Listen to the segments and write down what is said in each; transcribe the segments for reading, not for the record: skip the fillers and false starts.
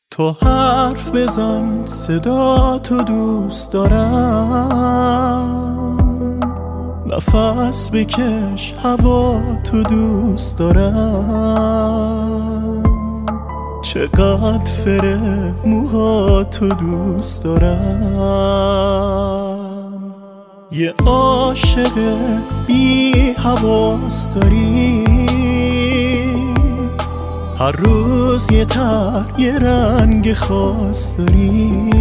تو حرف بزن، صدا تو دوست دارم، نفس بکش، هوا تو دوست دارم، چقدر فره موها تو دوست دارم. یه عاشق بی حواس داری، هر روز یه طرح یه رنگ خاص داری،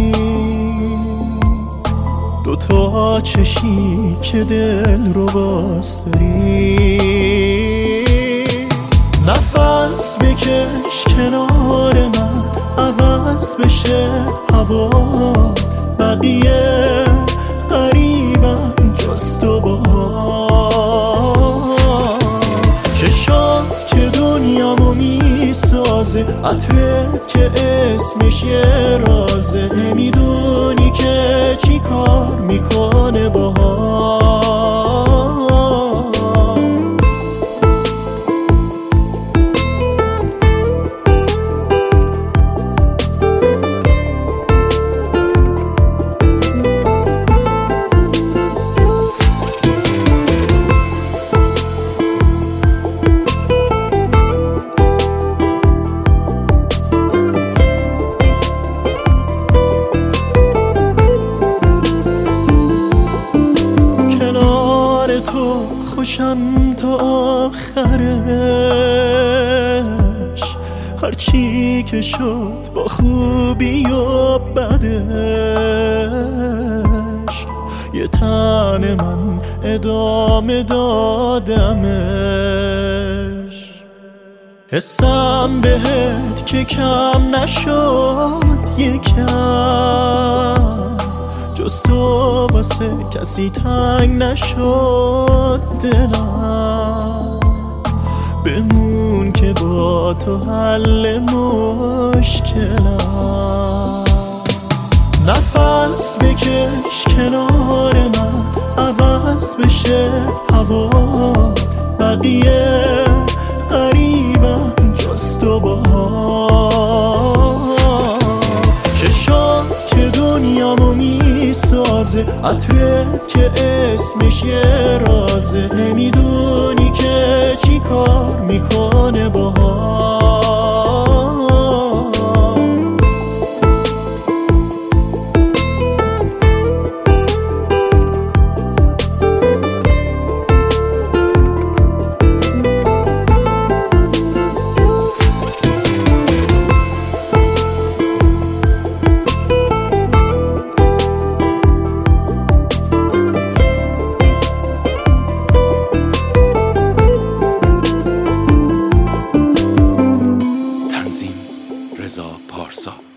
دوتا چشی که دل رو باز داری. نفس بکش کنار من، عوض بشه هوا، بقیه غریبم جز تو باها. چشات که دنیامو میسازه، عطرت که اسمش یه رازه، نمیدونی که چی کار میکنه باها. تو خوشم تا آخرش، هرچی که شد با خوبی و بدش، یه تن من ادامه دادمش. حسم بهت که کم نشد یکم، جز تو واسه کسی تنگ نشد دلم. بمون که با تو حل مشکلم. نفس بکش کنار من، عوض بشه هوا، بقیه غریبم جز تو باها. چشات که دنیامو میسازه، عطرت که اسمش یه رازه، نمیدونی که چی کار میکنه باها. رضا پارسا.